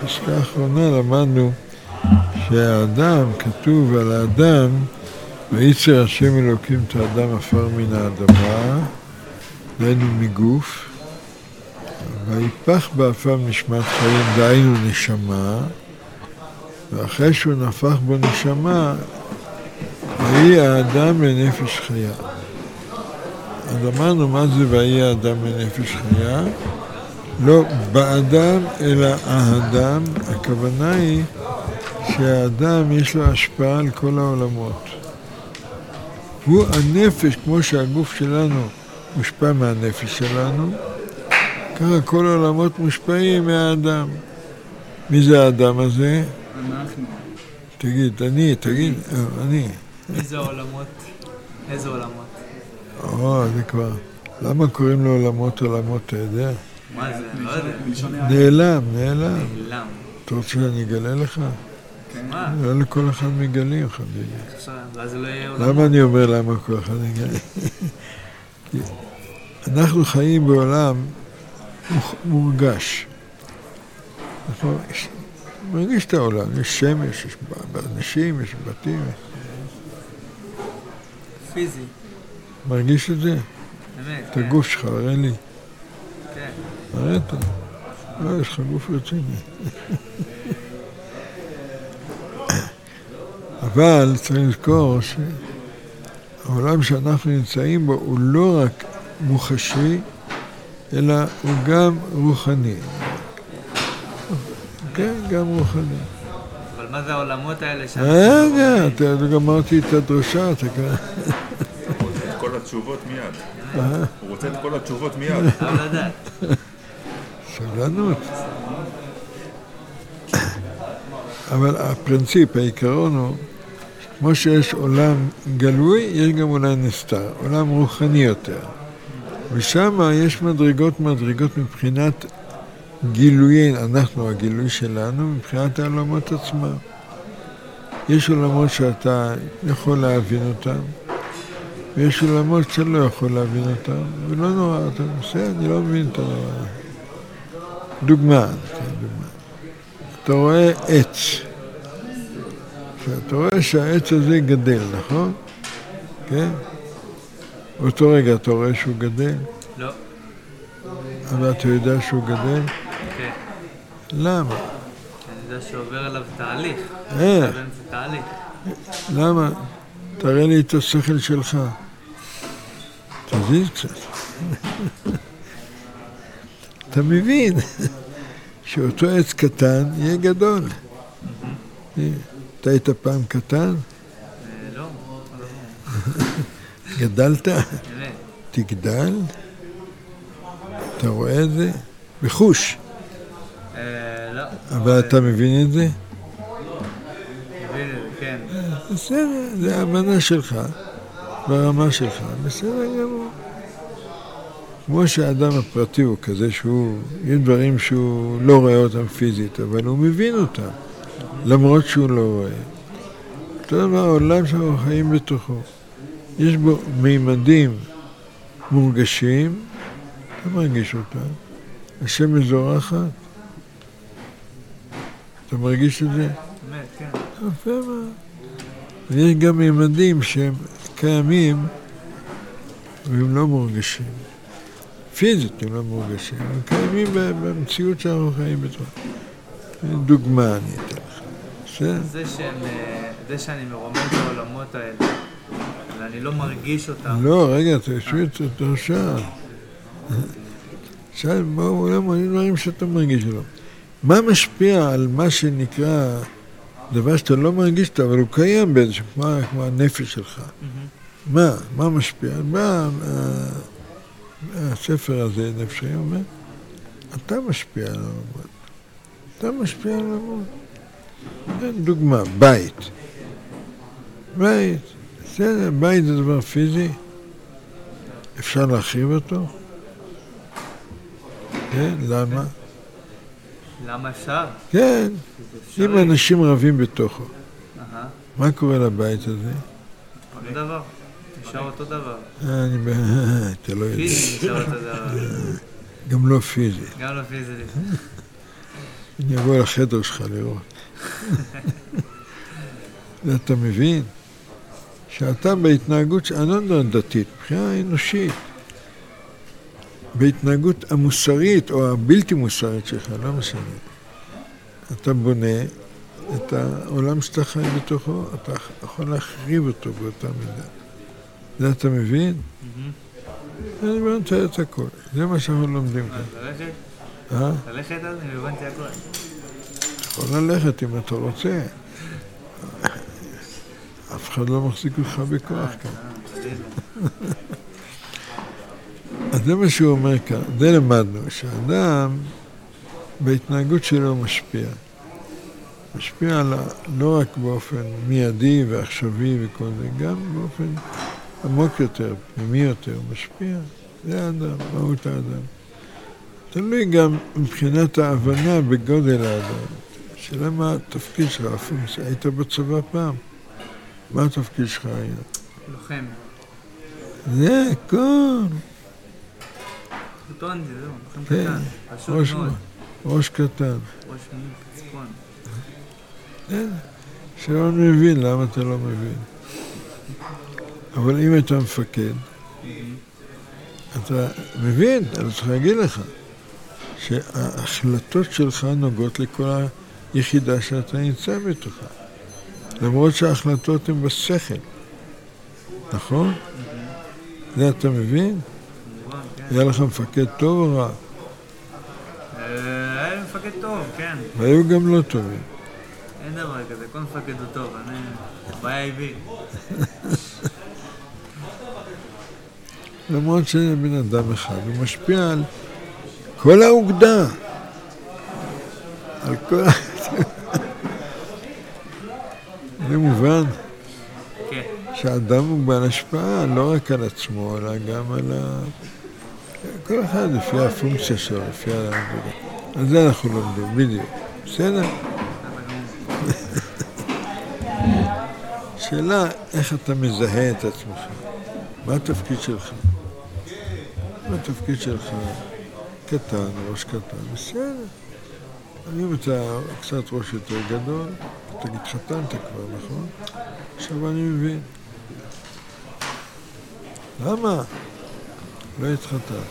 בפסקה האחרונה למדנו שהאדם, כתוב על האדם, ויצר השם אלוקים את האדם עפר מן האדמה, דהיינו מגוף, ויפח באפיו נשמת חיים, דהיינו נשמה, ואחרי שהוא נפח בו נשמה, ויהי האדם לנפש חיה. אז אמרנו מה זה ויהי האדם לנפש חיה? לא באדם אלא האדם, הכוונה היא שהאדם יש לו השפעה על כל העולמות. הוא הנפש, כמו שהגוף שלנו מושפע מהנפש שלנו, ככה כל העולמות מושפעים מהאדם. מי זה האדם הזה? אנחנו. תגיד, אני. מי זה העולמות? איזה עולמות? זה כבר. למה קוראים לו עולמות, אתה יודע? מה זה? לא יודע. נעלם. נעלם. אתה רוצה שאני אגלה לך? מה? לא לכל אחד מגלים, חביבי. ואז זה לא יהיה עולמות. למה אני אומר למה כל אחד מגלים? אנחנו חיים בעולם מורגש. אנחנו מרגיש את העולם, יש שמש, יש אנשים, יש בתים. פיזי. מרגיש את זה? באמת, את הגוף שלך, הראה לי. כן. הראה אתה. לא, יש לך גוף רציני. אבל צריך לזכור שהעולם שאנחנו נמצאים בו הוא לא רק מוחשי, אלא הוא גם רוחני. כן, גם רוחני. אבל מה זה העולמות האלה רגע, אתה גמרתי את הדרושה, אתה כאן. הוא רוצה את כל התשובות מיד. הוא רוצה את כל התשובות מיד. אבל לדעת. סבלנות. אבל הפרינציפ, העיקרון הוא, כמו שיש עולם גלוי, יש גם עולם נסתר, עולם רוחני יותר. ושם יש מדרגות מבחינת גילויין, אנחנו הגילוי שלנו, מבחינת העולמות עצמם. יש עולמות שאתה יכול להבין אותם, ויש עולמות שאתה לא יכול להבין אותם, ולא נורא, אתה נוסע, אני לא מבין את הדבר. דוגמה. אתה רואה עץ. אתה רואה שהעץ הזה גדל, נכון? כן? באותו רגע אתה רואה שהוא גדל? לא. אבל אתה יודע שהוא גדל? כן. למה? אני יודע שעובר עליו תהליך. איך? זה תהליך. למה? תראה לי את השכל שלך. תזיז קצת. אתה מבין שאותו עץ קטן יהיה גדול. אתה היית פעם קטן? לא. גדלת? תגדל? אתה רואה את זה? בחוש. לא. אבל אתה מבין את זה? מבין את זה, כן. בסדר, זה ההבנה שלך, ברמה שלך, בסדר גמור. כמו שהאדם הפרטי הוא כזה שהוא, יש דברים שהוא לא רואה אותם פיזית, אבל הוא מבין אותם, למרות שהוא לא רואה. אותו דבר, העולם שאנחנו חיים בתוכו, יש בו מימדים מורגשים, אתה מרגיש אותם, השמש זורחת, אתה מרגיש את זה? באמת, כן. יפה מה. ויש גם מימדים שהם קיימים והם לא מורגשים. פיזית הם לא מורגשים, הם קיימים במציאות שאנחנו חיים בתוך. דוגמה אני אתן לך. זה שאני מרומם את העולמות האלה, ואני לא מרגיש אותם. לא, רגע, תשמעי את הדרשה. עכשיו, בואו, למה, אני דברים שאתה מרגיש לו. מה משפיע על מה שנקרא דבר שאתה לא מרגיש אותו, אבל הוא קיים באיזשהו, כמו הנפש שלך. מה משפיע? מה הספר הזה, נפשי, אומר? אתה משפיע על העולמות. אתה משפיע על העולמות. דוגמה, בית. בסדר, בית זה דבר פיזי. אפשר להרחיב אותו? כן, למה? למה אפשר? כן, אם אנשים רבים בתוכו. מה קורה לבית הזה? אותו דבר, נשאר אותו דבר. אתה לא יודע. פיזי נשאר אותו דבר. גם לא פיזי. גם לא פיזי. אני אבוא לחדר שלך לראות. ואתה מבין שאתה בהתנהגות, אני לא יודע דתית, מבחינה אנושית, בהתנהגות המוסרית או הבלתי מוסרית שלך, לא משנה. אתה בונה את העולם שאתה חי בתוכו, אתה יכול להחריב אותו באותה מידה. זה אתה מבין? אני מתאר את הכל. זה מה שאנחנו לומדים כאן. ללכת? ללכת אז? אני הבנתי הכל. יכול ללכת אם אתה רוצה. אף אחד לא מחזיק אותך בכוח כאן. אז זה מה שהוא אומר כאן. זה למדנו, שהאדם בהתנהגות שלו משפיע. משפיע לא רק באופן מיידי ועכשווי וכל זה, גם באופן עמוק יותר, פנימי יותר, משפיע. זה האדם, מהות האדם. תלוי גם מבחינת ההבנה בגודל האדם. שאלה מה התפקיד שלך, היית בצבא פעם? מה התפקיד שלך היה? לוחם. זה הכל. קטון זה, לוחם קטן. פשוט מאוד. ראש קטן. ראש צפון. שלא מבין, למה אתה לא מבין? אבל אם אתה מפקד, אתה מבין, אני צריך להגיד לך, שההחלטות שלך נוגעות לכל היחידה שאתה נמצא בתוכה. למרות שההחלטות הן בשכל. נכון? זה אתה מבין? היה לך מפקד טוב או רע? היה לי מפקד טוב, כן. והיו גם לא טובים. אין דבר כזה, כל מפקד הוא טוב, אני... בעיה הביא. למרות שזה בן אדם אחד, הוא משפיע על כל האוגדה. על כל... זה מובן. כן. שהאדם הוא בעל השפעה, לא רק על עצמו, אלא גם על כל אחד לפי הפונקציה שלו, לפי העבודה. על זה אנחנו לומדים, בדיוק. בסדר? שאלה, איך אתה מזהה את עצמך? מה התפקיד שלך? מה התפקיד שלך? קטן, ראש קטן, בסדר. אם אתה קצת ראש יותר גדול, אתה התחתנת כבר, נכון? עכשיו אני מבין. למה? לא התחתנת.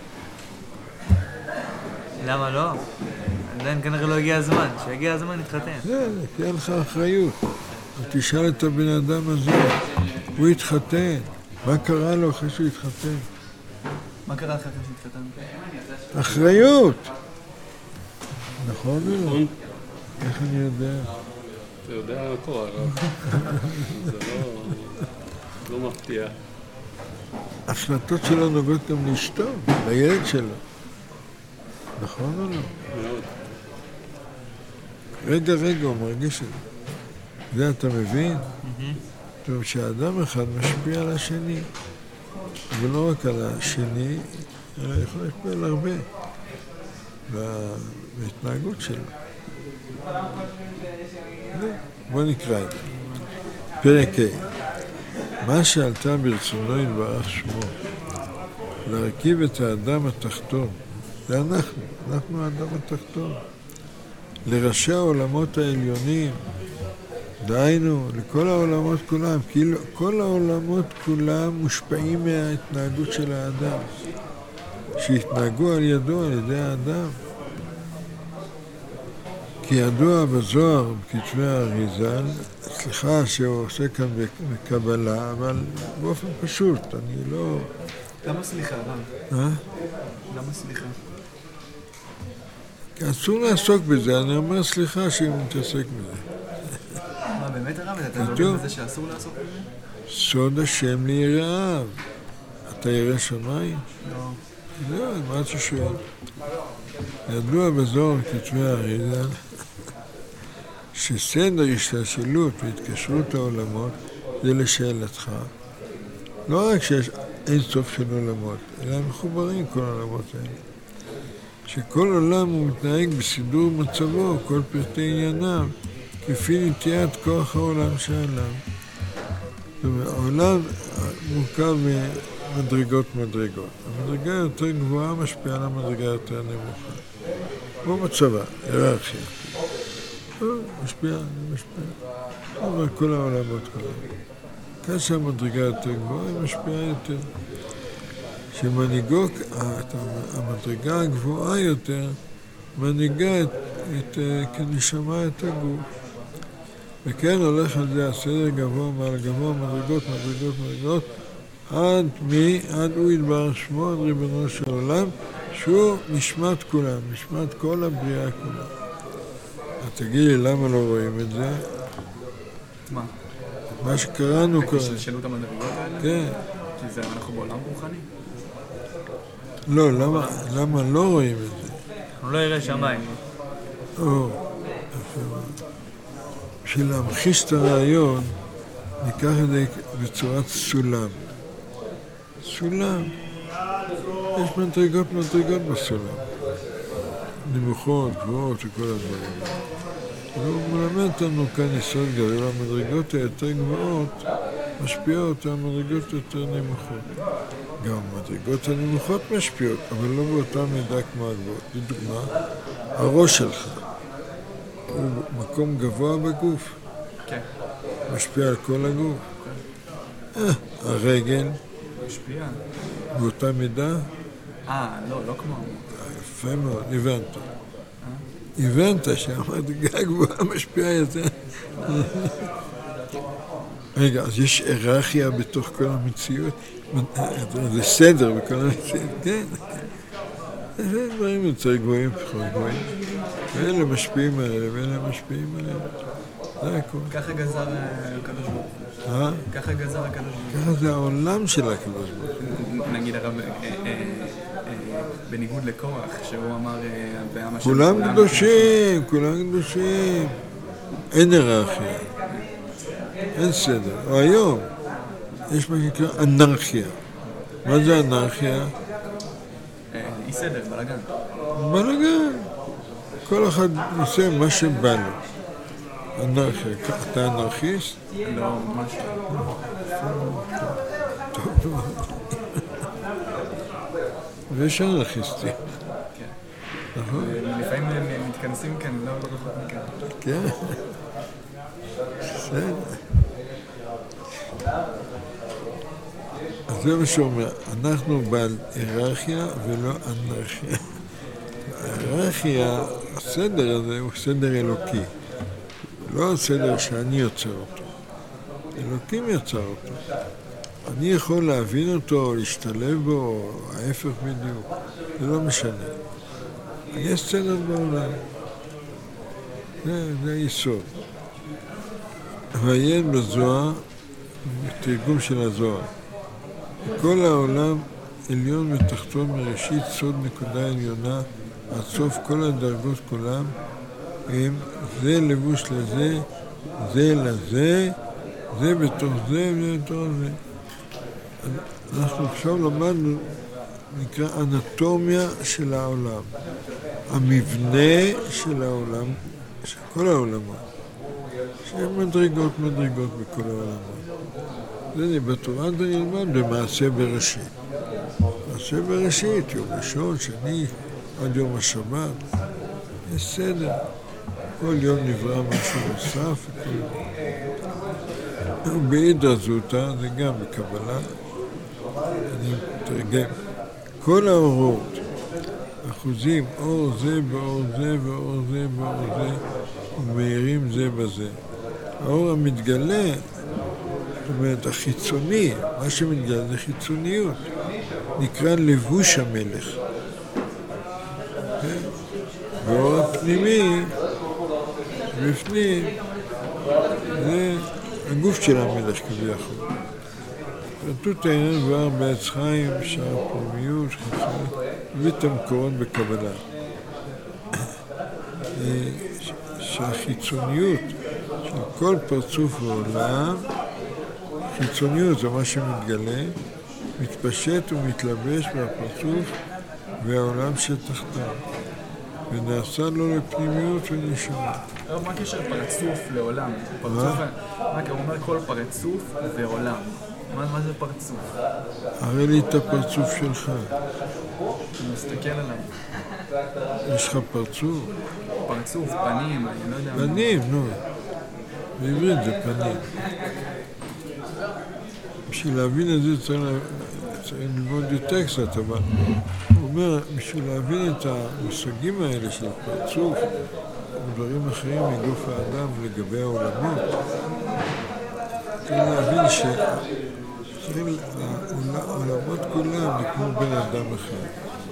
למה לא? עדיין כנראה לא הגיע הזמן. כשהגיע הזמן נתחתן. זה, כי אין לך אחריות. תשאל את הבן אדם הזה, הוא התחתן. מה קרה לו אחרי שהוא התחתן? מה קרה אחרי שהתחתן? אחריות! נכון או לא? איך אני יודע? אתה יודע הכל, הרב. זה לא מפתיע. ההחלטות שלו נוגעות גם לאשתו, לילד שלו. נכון או לא? מאוד. רגע, הוא מרגיש את זה. זה אתה מבין? טוב, שהאדם אחד משפיע על השני. ולא רק על השני, אלא יכול להשפיע על הרבה. בהתנהגות שלו. בוא נקרא את זה. פרק ה' מה שעלתה ברצונו יתברך שמו, להרכיב את האדם התחתון, זה אנחנו האדם התחתון, לראשי העולמות העליונים, דהיינו, לכל העולמות כולם, כאילו כל העולמות כולם מושפעים מההתנהגות של האדם, שהתנהגו על ידו, על ידי האדם. כי ידוע בזוהר, בכתבי האריז"ל, סליחה שהוא עושה כאן בקבלה, אבל באופן פשוט, אני לא... למה סליחה, רב? למה סליחה? כי אסור לעסוק בזה, אני אומר סליחה שהיא מתעסק בזה. מה, באמת הרב? אתה מבין בזה שאסור לעסוק בזה? סוד השם ליראיו. אתה ירא שמיים? לא. זהו, מה אתה שואל? ידוע בזוהר, כתבי האריז"ל, שסדר השתלשלות והתקשרות העולמות זה לשאלתך. לא רק שיש אין סוף של עולמות, אלא הם מחוברים כל העולמות האלה. שכל עולם הוא מתנהג בסידור מצבו, כל פרטי ענייניו, כפי נטיית כוח העולם שעליו. זאת אומרת, העולם מורכב ממדרגות. המדרגה יותר גבוהה משפיעה על המדרגה יותר נמוכה. כמו בצבא, היררכיה. משפיע. אבל כל העולמות כולם. כאשר המדרגה יותר גבוהה, היא משפיעה יותר. שמנהיגו, המדרגה הגבוהה יותר, מנהיגה כנשמה את הגוף. וכן הולך על זה הסדר גבוה מעל גבוה, מדרגות, עד הוא יתברך שמו, עד ריבונו של עולם, שהוא נשמת כולם, נשמת כל הבריאה כולה. אז תגידי, למה לא רואים את זה? מה? מה שקראנו קודם. השתלשלות המדרגות האלה? כן. כי זה אנחנו בעולם רוחני? לא, למה לא רואים את זה? הוא לא יראה שמיים. בשביל להמחיש את הרעיון, ניקח את זה בצורת סולם. סולם. יש מדרגות בסולם. נמוכות, גבוהות וכל הדברים. והוא מלמד אותנו כאן יסוד גדול. המדרגות היותר גבוהות משפיעות על המדרגות יותר נמוכות. גם המדרגות הנמוכות משפיעות, אבל לא באותה מידה כמו הגבוהות. לדוגמה, הראש שלך הוא מקום גבוה בגוף. כן. משפיע על כל הגוף. הרגל משפיע. באותה מידה. לא כמו. יפה מאוד, הבנת שהמדרגה הגבוהה משפיעה יותר. רגע, אז יש היררכיה בתוך כל המציאות? זה סדר בכל המציאות, כן. זה דברים יותר גבוהים, פחות גבוהים. ואלה משפיעים עליהם, זה הכל. ככה גזר הקדוש ברוך הוא. ככה גזר הקדוש ברוך הוא. ככה זה העולם של הקדוש ברוך הוא. נגיד הרב, בניגוד לקורח, שהוא אמר... כולם קדושים. אין היררכיה. אין סדר. או היום יש מה שנקרא אנרכיה. מה זה אנרכיה? אי סדר, בלגן. בלגן. כל אחד עושה מה שבא לו. אנרכיה. אתה אנרכיסט? לא, ממש לא. טוב. ויש אנרכיסטים. כן. לפעמים הם מתכנסים כאן, לא רחוק מכאן. כן. בסדר. אז זה מה שאומר, אנחנו בעל היררכיה ולא אנרכיה. ההיררכיה, הסדר הזה הוא סדר אלוקי. לא הסדר שאני יוצר אותו. אלוקים יצר אותו. אני יכול להבין אותו, להשתלב בו, או ההפך בדיוק. זה לא משנה. יש סדר בעולם. זה היסוד. ועיין בזוהר, תרגום של הזוהר. כל העולם עליון ותחתון מראשית סוד נקודה עליונה עד סוף כל הדרגות כולם הם זה לבוש לזה, זה לזה, זה בתוך זה וזה בתוך זה. אנחנו עכשיו למדנו, נקרא אנטומיה של העולם. המבנה של העולם, של כל העולמות. שהן מדרגות בכל העולמות. זה בתורה אתה נלמד במעשה בראשית. מעשה בראשית, יום ראשון, שני, עד יום השבת. יש סדר. כל יום נברא משהו נוסף. בעידרא זוטא, זה גם בקבלה. אני מתרגם. כל האורות, אחוזים, אור זה באור זה ואור זה באור זה, ומאירים זה בזה. האור המתגלה, זאת אומרת, החיצוני, מה שמתגלה זה חיצוניות, נקרא לבוש המלך. והאור הפנימי, בפנים, זה הגוף של המלך כביכול. פרטות העניין דבר בעץ חיים, שער פנימיות, חיצוניות, מביא את המקורות בקבלה. שהחיצוניות של כל פרצוף ועולם, חיצוניות זה מה שמתגלה, מתפשט ומתלבש בפרצוף והעולם שתחתיו, ונעשה לו לפנימיות ונשמה. מה הקשר פרצוף לעולם? מה אומר כל פרצוף ועולם? מה זה פרצוף? הרי לי את הפרצוף שלך. אני מסתכל עליי. יש לך פרצוף? פרצוף, פנים, אני לא יודע. פנים, נו. בעברית זה פנים. בשביל להבין את זה צריך ללמוד יותר קצת, אבל הוא אומר, בשביל להבין את המושגים האלה של פרצוף ודברים אחרים מגוף האדם לגבי העולמות, צריך להבין שהעולמות כולם נקמו בן אדם אחד.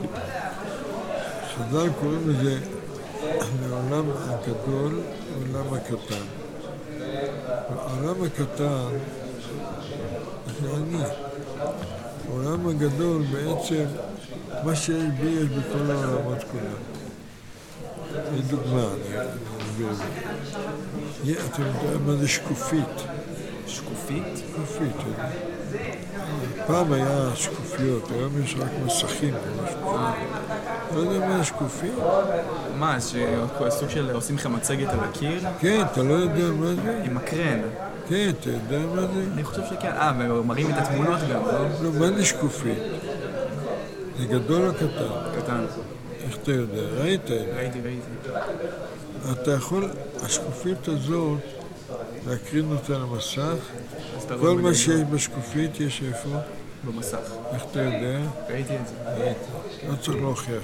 חז"ל קוראים לזה לעולם הגדול, לעולם הקטן. העולם הקטן זה אני. העולם הגדול בעצם, מה שיש בי יש בכל העולמות כולם. לדוגמה, אני אסביר את זה. אתם יודעים מה זה שקופית? שקופית? שקופית. פעם היה שקופיות, היום יש רק מסכים. לא יודע מה שקופית? מה, סוג של עושים לכם מצגת על הקיר? כן, אתה לא יודע מה זה? עם מקרן. כן, אתה יודע מה זה? אני חושב שכן. ומראים את התמונות גם, לא? לא, מה זה שקופית? זה גדול או קטן? קטן. איך אתה יודע? ראית? ראיתי. אתה יכול, השקופית הזאת, להקרין אותה למסך, כל מה שיש בשקופית יש איפה? במסך. איך אתה יודע? ראיתי את זה. לא צריך להוכיח.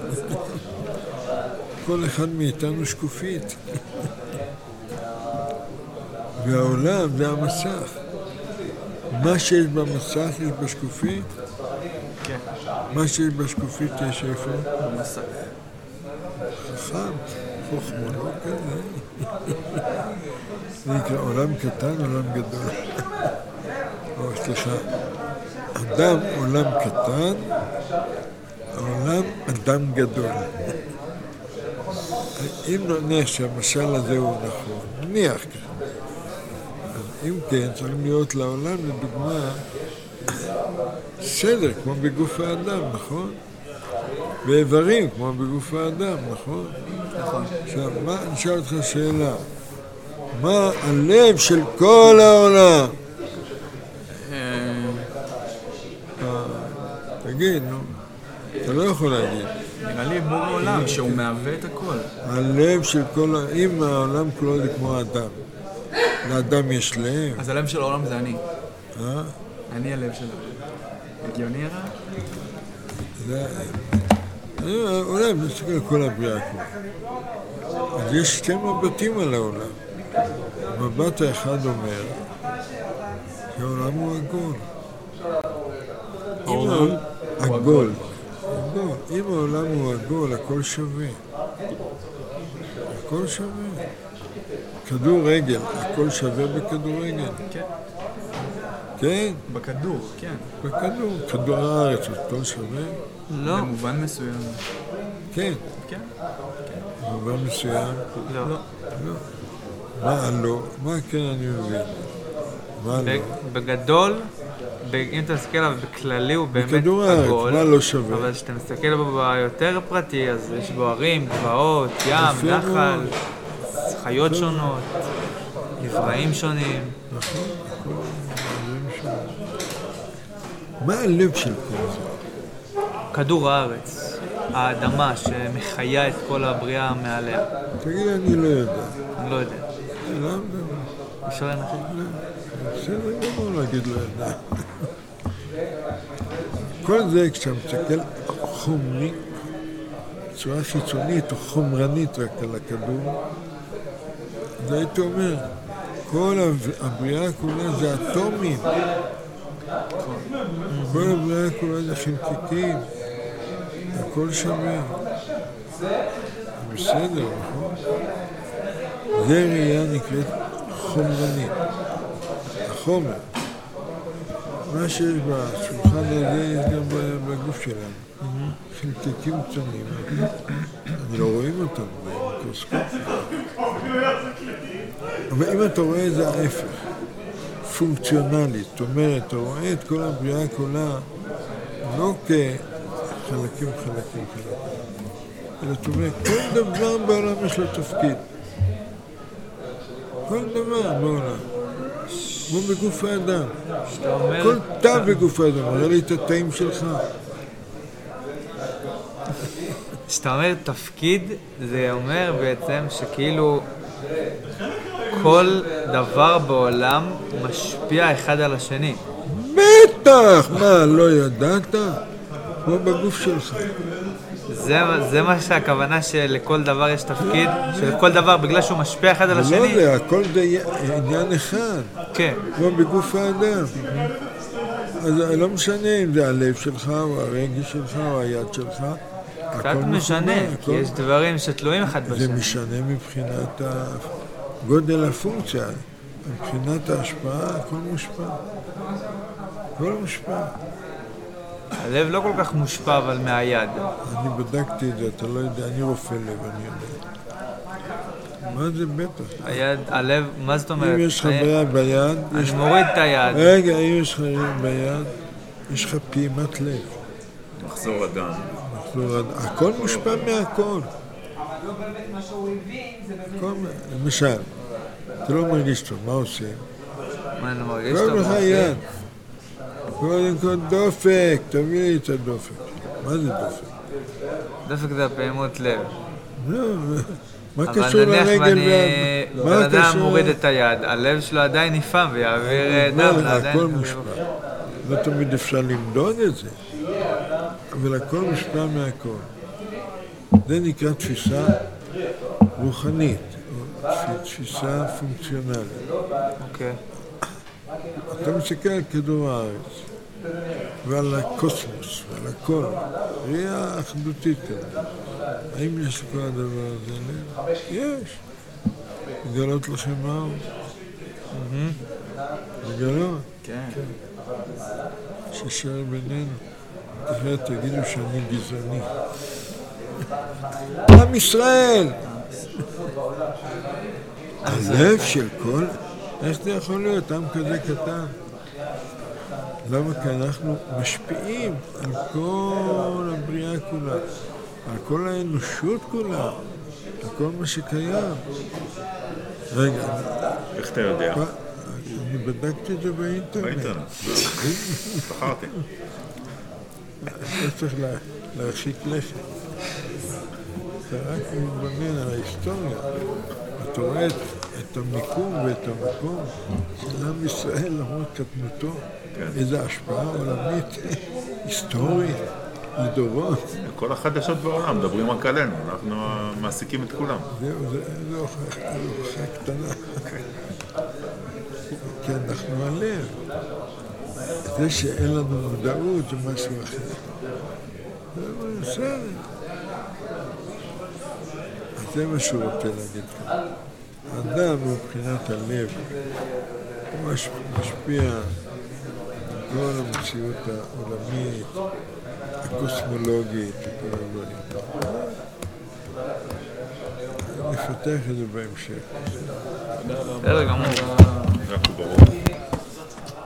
כל אחד מאיתנו שקופית. והעולם זה המסך. מה שיש במסך יש בשקופית? כן. מה שיש בשקופית יש איפה? במסך. חכם, חוכמו, לא כזה. זה נקרא עולם קטן, עולם גדול. סליחה. אדם עולם קטן, העולם אדם גדול. אם נניח שהמשל הזה הוא נכון, נניח ככה. אז אם כן, צריך להיות לעולם לדוגמה סדר כמו בגוף האדם, נכון? ואיברים כמו בגוף האדם, נכון? נכון. עכשיו, אני אשאל אותך שאלה. מה הלב של כל העולם? תגיד, נו. אתה לא יכול להגיד. נראה לי בור העולם, שהוא מהווה את הכל. הלב של כל... אם העולם כולו זה כמו האדם. לאדם יש לב. אז הלב של העולם זה אני. אה? אני הלב של העולם. הגיוני הרע? זה... אולי מסתכל על כל הבריאה כולה. אז יש שתי מבטים על העולם. המבט האחד אומר שהעולם הוא עגול. העולם הוא עגול. אם העולם הוא עגול, הכל שווה. הכל שווה. כדורגל, הכל שווה בכדורגל. כן. כן? בכדור, כן. בכדור. כדור הארץ, הכל שווה? לא. במובן מסוים. כן. כן. במובן מסוים? לא. לא. מה לא? מה כן אני מבין? מה לא? בגדול, אם אתה מסתכל עליו בכללי הוא באמת בכדור הארץ, מה לא שווה? אבל כשאתה מסתכל בו ביותר פרטי, אז יש בו ערים, גבעות, ים, נחל, חיות שונות, נבראים שונים. נכון, דברים שונים. מה הלב של כל זה? כדור הארץ, האדמה שמחיה את כל הבריאה מעליה. תגיד, אני לא יודע. אני לא יודע. למה? אפשר לנחש? בסדר גמור להגיד לא יודע. כל זה כשאתה מסתכל חומרי, בצורה חיצונית או חומרנית רק על הכדור, אז הייתי אומר, כל הבריאה כולה זה אטומים. כל הבריאה כולה זה חלקיקים. הכל שווה. בסדר, נכון? זה ראייה נקראת חומרנית. החומר. מה שיש בשולחן הזה יש גם בגוף שלנו. חלקיקים קטנים. אני לא רואים אותם במיקרוסקופיה. אבל אם אתה רואה זה ההפך. פונקציונלית. זאת אומרת, אתה רואה את כל הבריאה כולה לא כחלקים. אלא זאת אומרת, כל דבר בעולם יש לו תפקיד. כל דבר בעולם. כמו בגוף האדם. שאתה אומר... כל תא בגוף האדם, מראה לי את התאים שלך. כשאתה אומר תפקיד, זה אומר בעצם שכאילו כל דבר בעולם משפיע אחד על השני. בטח! מה, לא ידעת? כמו בגוף שלך. זה מה שהכוונה שלכל דבר יש תפקיד, שלכל דבר בגלל שהוא משפיע אחד על השני. לא, זה הכל עניין אחד. כן. כמו בגוף האדם. אז לא משנה אם זה הלב שלך, או הרגש שלך, או היד שלך. קצת משנה, כי יש דברים שתלויים אחד בשני. זה משנה מבחינת גודל הפונקציה. מבחינת ההשפעה, הכל מושפע. הכל מושפע. הלב לא כל כך מושפע, אבל מהיד. אני בדקתי את זה, אתה לא יודע, אני רופא לב, אני יודע. מה זה בטח? היד, הלב, מה זאת אומרת? אם יש לך בעיה ביד... אני מוריד את היד. רגע, אם יש לך ביד, יש לך פעימת לב. מחזור הדם. הכל מושפע מהכל. למשל, אתה לא מרגיש טוב, מה עושים? מה אני מרגיש טוב? קוראים לך יד. קודם כל דופק, תביא לי את הדופק. מה זה דופק? דופק זה הפעימות לב. מה קשור לרגל ויד? בן אדם מוריד את היד, הלב שלו עדיין נפעם ויעביר דם. הכל מושפע. לא תמיד אפשר למדוד את זה, אבל הכל מושפע מהכל. זה נקרא תפיסה רוחנית, או תפיסה פונקציונלית. אוקיי. אתה מסתכל על כדור הארץ, ועל הקוסמוס, ועל הכל, ראייה אחדותית כזאת. האם יש לכל הדבר הזה לב? יש. לגלות לכם מהו? לגלות? כן. ששר בינינו. תראה, תגידו שאני גזעני. עם ישראל! הלב של כל... איך זה יכול להיות? עם כזה קטן. למה? כי אנחנו משפיעים על כל הבריאה כולה, על כל האנושות כולה, על כל מה שקיים. רגע. איך אתה יודע? אני בדקתי את זה באינטרנט. באינטרנט. בחרתי. אתה צריך להרחיק לכת. אתה רק מתבונן על ההיסטוריה. אתה רואה את המיקום ואת המקום של עם ישראל למרות קטנותו. איזו השפעה עולמית, היסטורית, לדורות. כל החדשות בעולם מדברים רק עלינו, אנחנו מעסיקים את כולם. זו הוכחה קטנה. כי אנחנו הלב. זה שאין לנו מודעות זה משהו אחר. זה בסדר. זה מה שהוא רוצה להגיד כאן. האדם מבחינת הלב הוא משפיע על כל המציאות העולמית, הקוסמולוגית, כל הדברים. נפתח את זה בהמשך. בסדר גמור. רק ברור.